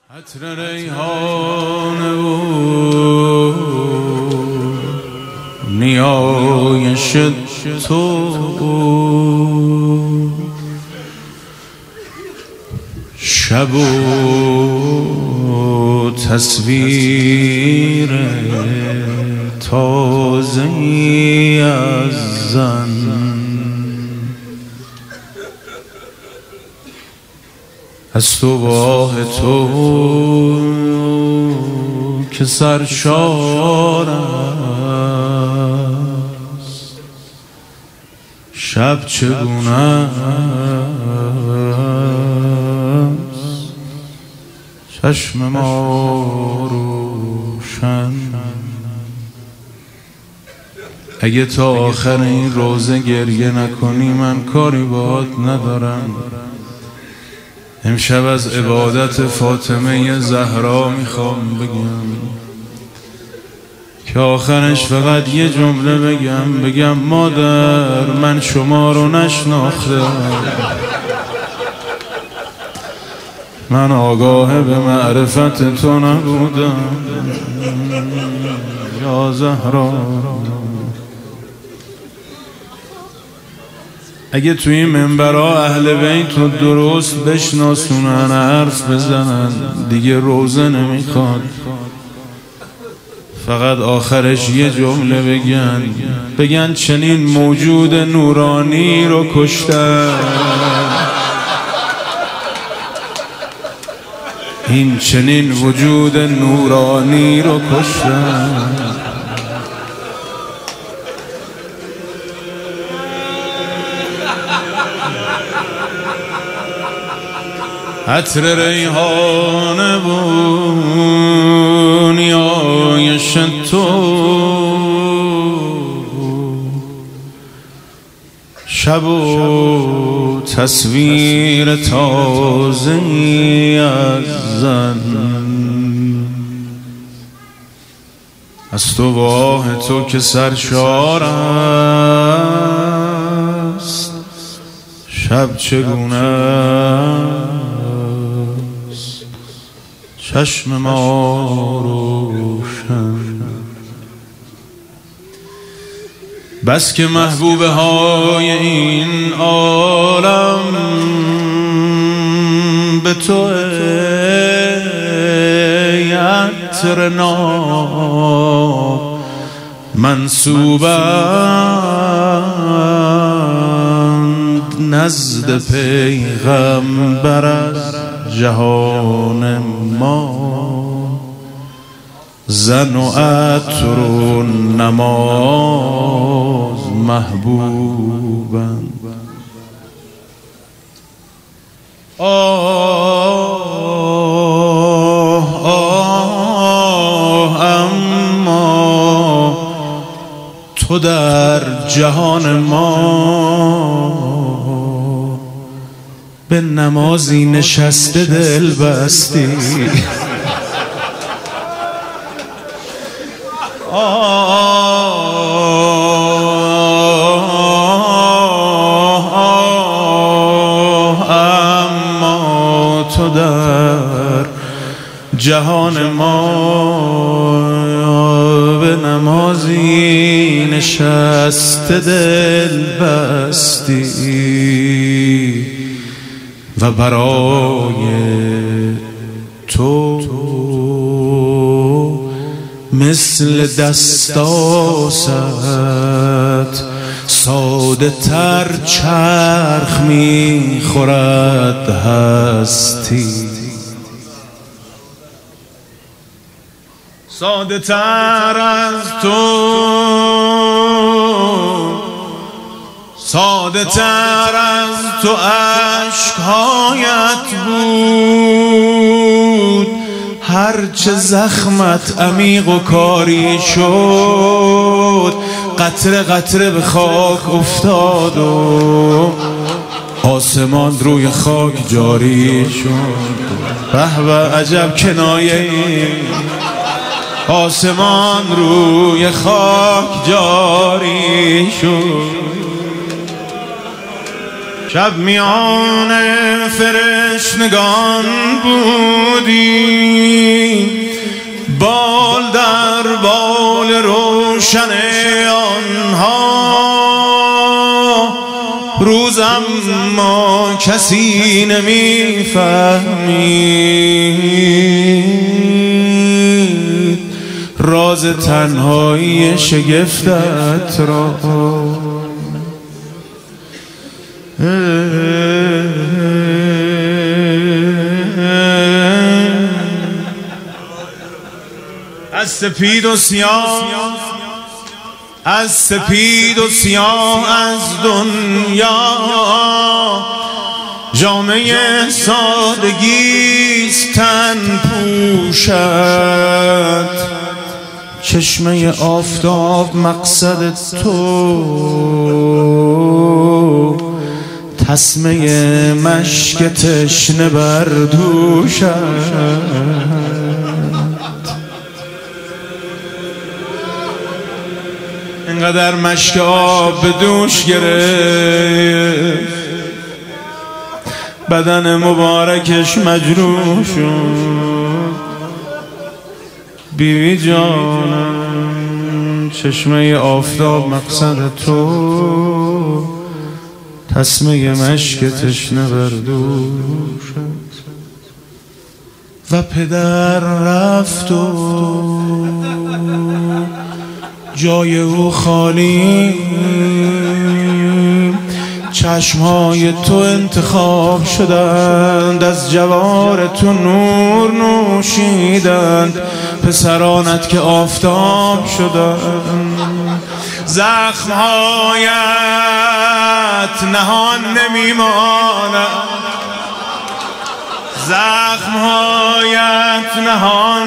عطر ریحانه و نیایش تو شب و تصویر تازه‌ای از زن از تو واه تو که سرشار است شب چگونه است چشم ما روشن اگه تا آخر این روزه گریه نکنی من کاری باهات ندارم. امشب از عبادت فاطمه زهرا میخوام بگم که آخرش فقط یه جمله بگم مادر من شما رو نشناختم، من آگاه به معرفت تو نبودم یا زهرا. اگه توی این منبرها اهل بیت رو درست بشناسونن حرف بزنن دیگه روزه نمیخواد، فقط آخرش یه جمله بگن چنین موجود نورانی رو کشتن، این چنین وجود نورانی رو کشتن. عطر ریحانه و نیایش تو شب و تصویر تازه‌ای از زن از تو واه تو که سرشار است شب چگونه چشم ما روشن. بس که محبوبه های این عالم به تو عطر ناب منصوبند نزد پیغمبر از جهان ما، زن و عطر و نماز محبوبند. اما تو در جهان ما به نمازی نشسته دل بستی، اما تو در جهان ما به نمازی نشسته دل بستی و برای تو مثل دستاست ساده تر چرخ میخورد هستی، ساده تر از تو ساده تر از تو عشقهایت بود، هرچه زخمت عمیق و کاری شد قطره قطره به خاک افتاد و آسمان روی خاک جاری شد. به به عجب کنایه، آسمان روی خاک جاری شد. شب میان فرشتگان بودی، بال در بال روشن آنها، روزم ما کسی نمیفهمید راز تنهایی شگفتت را. از سپید و سیاه، از سپید و سیاه از دنیا، جامعه سادگیست تن پوشد، چشمه آفتاب مقصد تو، تسمه مشک تشنه بر دوشد. اینقدر مشک آب به دوش گرفت، بدن مبارکش مجروح شد. بیوی جانم چشمه آفتاب مقصد تو، تسمه مشک تشنه بر دوش شد. و پدر رفت و جای او خالی، چشمهای تو انتخاب شدند، از جوار تو نور نوشیدند، پسرانت که آفتاب شدند. زخمهایت نهان نمیماند، زخمهایت نهان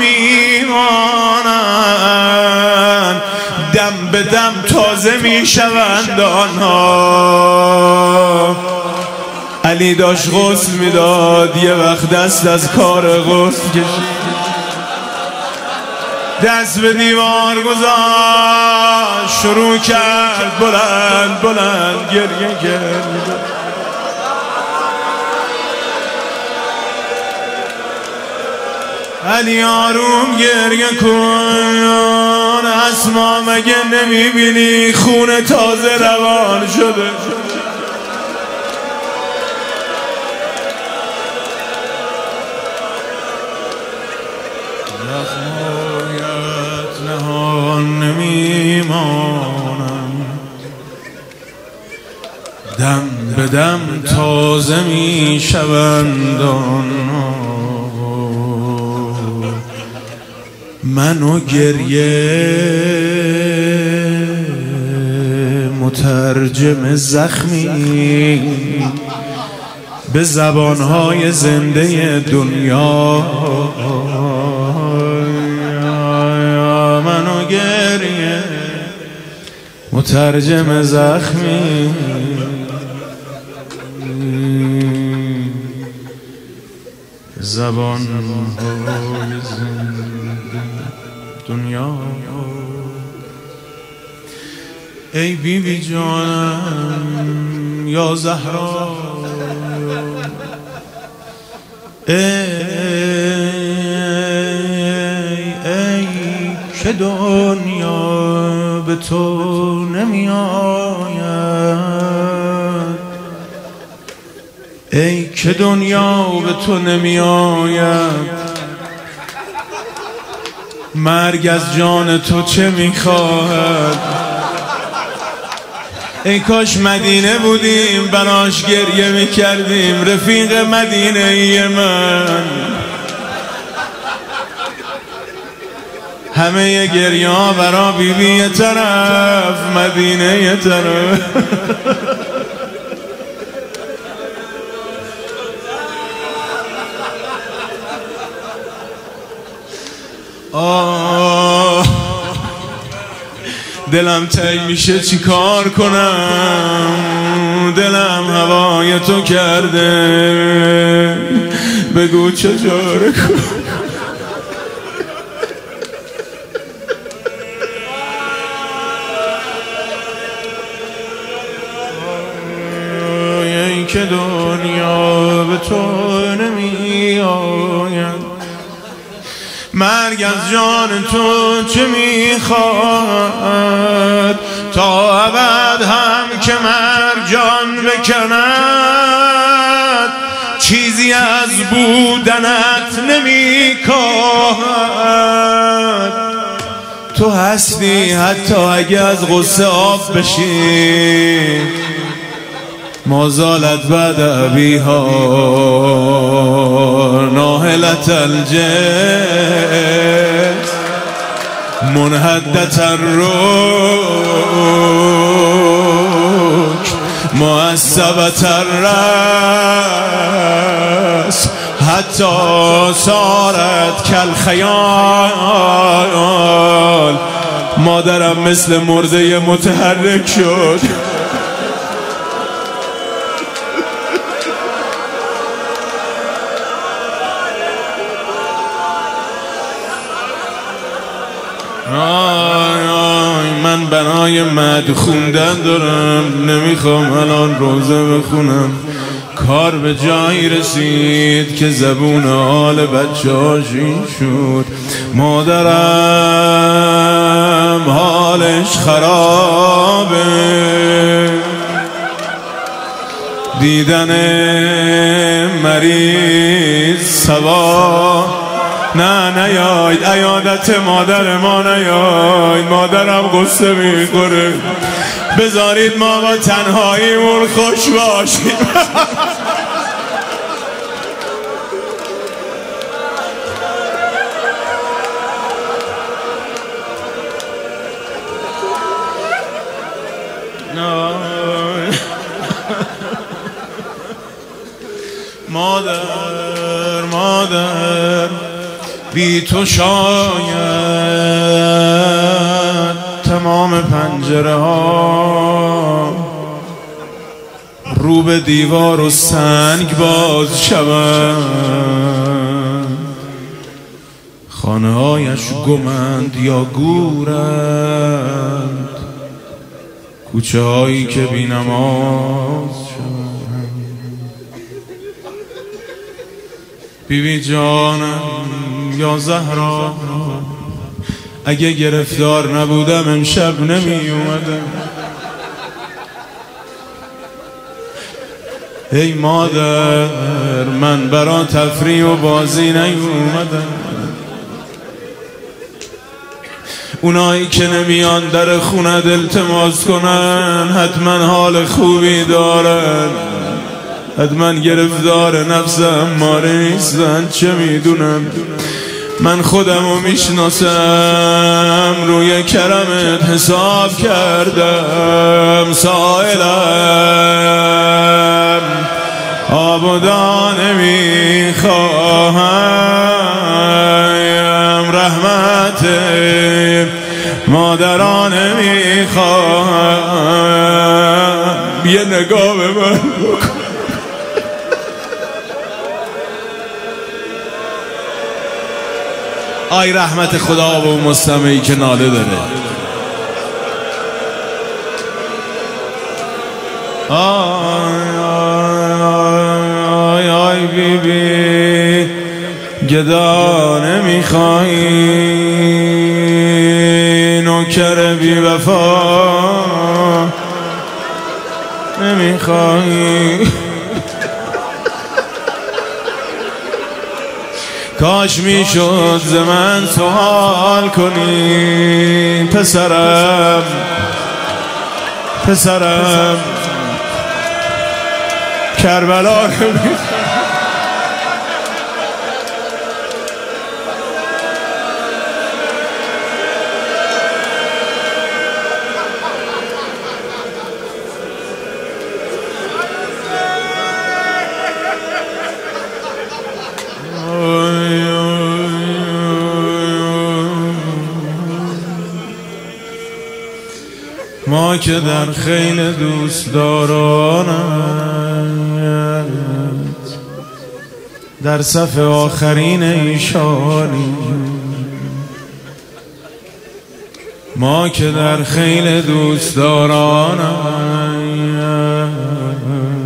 نمیمانند، دم به دم تازه میشوند آنها. علی داشت غسل میداد، یه وقت دست از کار غسل کشید، دست به دیوار گذاشت، شروع کرد بلند بلند گریه کرد. علی آروم گریه کن، اسما مگه نمیبینی خون تازه روان شده؟ زخمایت نهان نمیمانم، دم به دم تازه میشوند آنها. من و گریه مترجم زخمی به زبانهای زنده دنیا. من و گریه مترجم زخمی زبانهای زنده دنیا. ای بیبی جانم یا زهرا، ای که دنیا به تو نمی آید، ای که دنیا به تو نمی آید. مرگ از جان تو چه میخواهد؟ ای کاش مدینه بودیم بناش گریه میکردیم، رفیق مدینه ای من. همه گریه ها برا بیبی یه طرف، مدینه یه طرف. دلم تنگ میشه چی کار کنم، دلم هوای تو کرده، بگو چجوره کنم. مرگ از جان تو چه میخواد تا ابد هم که مرگ جان بکند چیزی از بودنت نمیکاهد تو هستی حتی اگه از غصه آب بشی ما زالت بعد ابیها ناهلت الجس منهدت الرک معصبت الرأس حتی صارت کالخیال مادرم مثل مرده متحرک شد من بنای مد خوندن دارم نمیخوام الان روزه بخونم کار به جایی رسید که زبون آل بچه‌هاش این شد مادرم حالش خرابه دیدن مریض سوا نه نیاید عیادت مادر ما نیاید مادرم غصه میخوره بذارید ما با تنهاییمون خوش باشیم مادر بی تو شاید تمام پنجره ها رو به دیوار و سنگ باز شوند خانه هایش گمند یا گورند کوچه هایی که بی نماز شوند بیبی جانم یا زهرا اگه گرفتار نبودم امشب نمی اومدم ای مادر من برا تفریح و بازی نیومدم اونایی که نمیان در خونت التماس کنن حتما حال خوبی دارن حتما گرفتار نفس اماره نیستن چه میدونم من خودمو میشناسم روی کرمت حساب کردم سائلم آب و دانه میخواهم رحمت مادرانه میخواهم یه نگاه به من بکن آی رحمت خدا و مستمعی که ناله داره آی بی بی گدا نمیخوایی نوکر بی وفا نمیخوایی کاش میشد ز من سوال کنی پسرم کربلا ما که در خیل دوست دارانت در صف آخرین ایشانی ما که در خیل دوست دارانت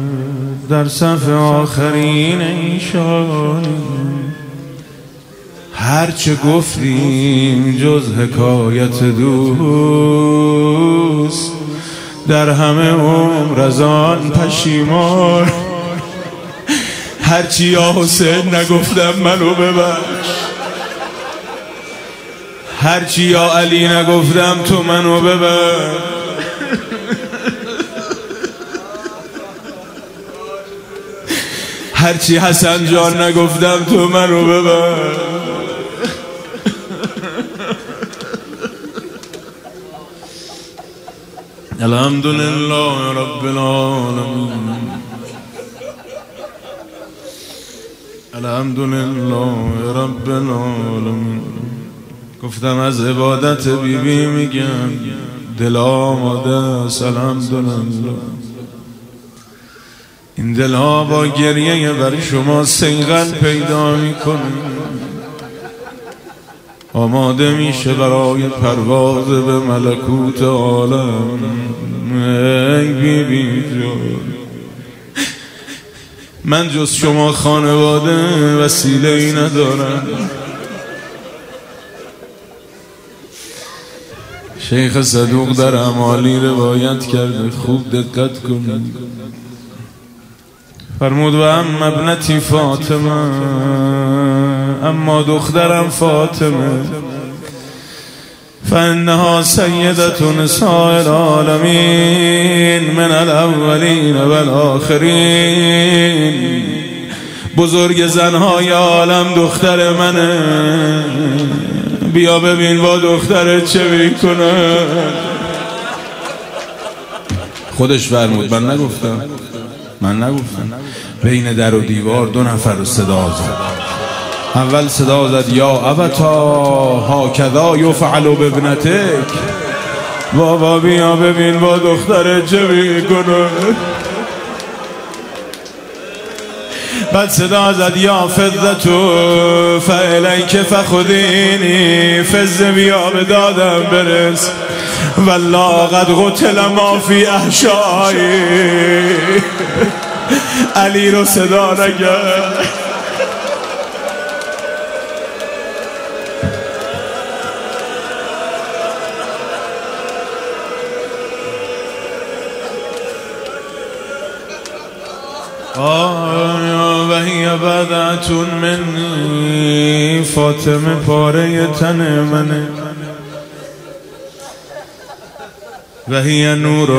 در صف آخرین ایشانی هرچه گفتیم جز حکایت دوست، در همه عمر از آن پشیمان. هرچی یا حسین نگفتم منو ببخش، هرچی یا علی نگفتم تو منو ببخش. هرچی حسن جان نگفتم تو منو ببخش. الحمدلله رب العالمین، الحمدلله رب العالمین. گفتم از عبادت بیبی میگم دل آماده است. الحمدلله این دلها با گریه بر شما صیقل پیدا میکنه، آماده میشه برای پرواز به ملکوت عالم. ای بیبی جان، من جز شما خانواده وسیله ای ندارم. شیخ صدوق در اعمالی روایت کرده، خوب دقت کنید. فرمود و ام ابنتی فاطمه، اما دخترم فاطمه، فانها سیدت نساء العالمین من الاولین و الاخرین. بزرگ زنهای عالم دختر منه، بیا ببین با دخترت چه میکنه. خودش فرمود، من نگفتم. بین در و دیوار دو نفر رو صدا زد. اول صدا زد یا ابتا هاکذا یفعل بابنتک، بابا بیا ببین با دخترت چه میکنه. بعد صدا زد یا فضتو فالیک فخذینی، فضه بیا به دادم برس، والله قد قتل ما فی احشایی. علی رو صدا نگرد. و هی بدعتون منی، فاطمه پاره تن منه. و هی نور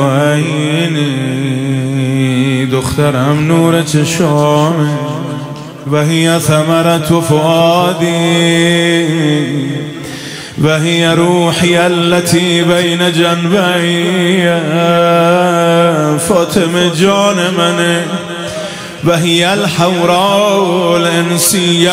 عینی، دخترم نور چشامه. و هی ثمرت فؤادی، و هی روحی التي بین جنبی. فاطمه جان منه. و هی الحوراء الانسیه،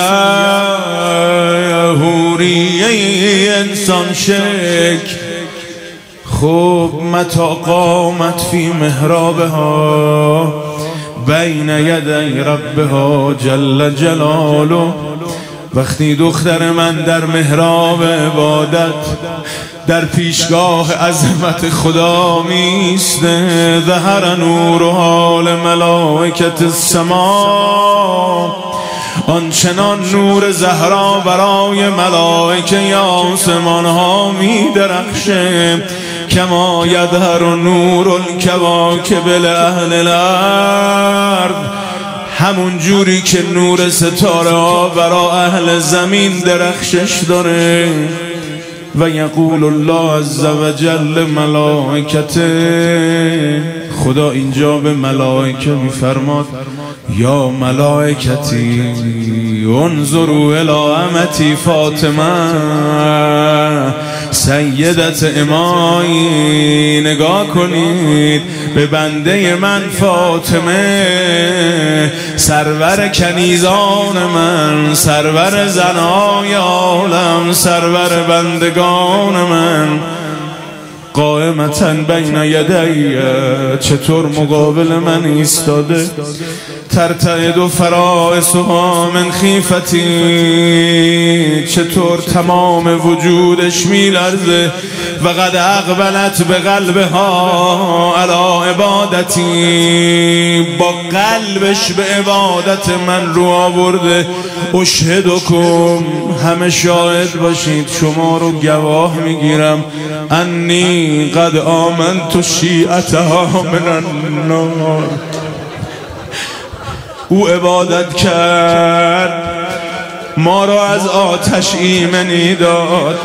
حوریه انسان شکل. خوب متا قامت فی محرابها بین یدی ربها جل جلاله. وقتی دختر من در محراب عبادت در پیشگاه عظمت خدا میسته، ظهر نورها لملائکة السما. آنچنان نور زهرا برای ملائکه آسمان ها می درخشه، کما یظهر نور الکواکب لأهل الارض. همون جوری که نور ستاره ها برای اهل زمین درخشش داره. و یقول الله عز وجل ملائکته، خدا اینجا به ملائکه میفرماد یا ملائکتی انظروا الی امتی فاطمه سیدت امایی. نگاه کنید به بنده من فاطمه، سرور کنیزان من، سرور زنهای عالم، سرور بندگان من. قائمتا بین یدی، چطور مقابل من ایستاده. ترتعد فرائسها من خیفتی، چطور تمام وجودش میلرزه و قد اقبلت به قلبها علی عبادتی، با قلبش به عبادت من رو آورده. اشهدکم، همه شاهد باشید، شما رو گواه میگیرم، انی قد آمنت شیعتها من النار. او عبادت کرد، ما را از آتش ایمنی داد،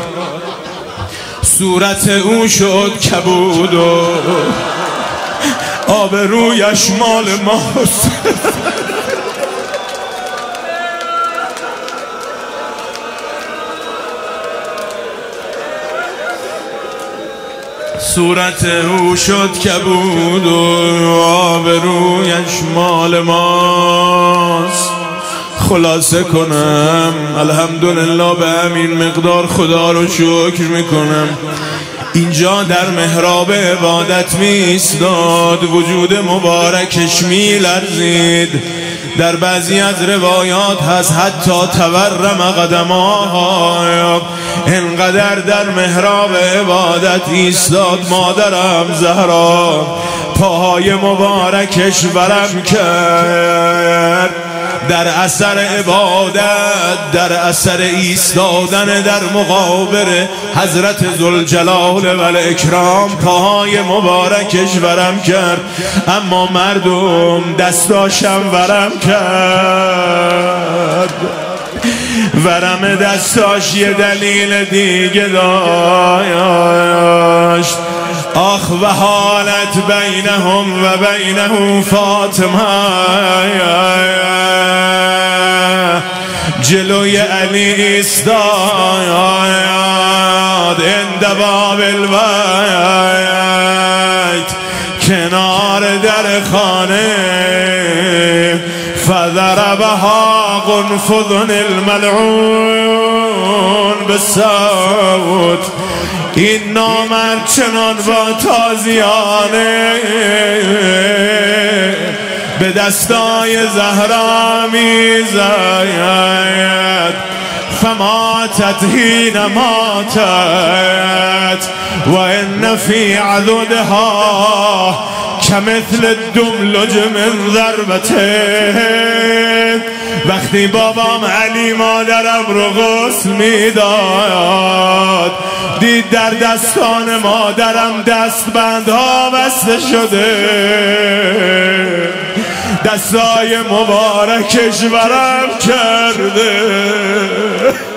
صورت او شد کبود و آبرویش مال ماست. صورت او شد کبود و آبرویش مال ماست. خلاصه کنم، الحمدلله به همین مقدار خدا رو شکر میکنم. اینجا در محراب عبادت می ایستاد، وجود مبارکش می لرزید. در بعضی از روایات هست حتی تورم قدماها، انقدر در محراب عبادت ایستاد مادرم زهرا پاهای مبارکش ورم کرد. در اثر عبادت، در اثر ایستادن در مقابر حضرت ذوالجلال و الاکرام پاهای مبارکش ورم کرد. اما مردم دستاشم ورم کرد. ورم دستاش یه دلیل دیگه داشت. آخ و حالت بینهم و بینه فاطمه، جلوی علی ایستاد عند باب البیت، کنار در خانه، فضربها قنفذ الملعون بالصوت. این نامرد چنان با تازیانه به دستای زهرا میزد. فماتت حین ماتت و ان فی عضدها کمثل الدملج من ضربته. وقتی بابام علی مادرم رو غسل میداد، دید در دستان مادرم دستبندها بسته شده، دستای مبارکش ورم کرده.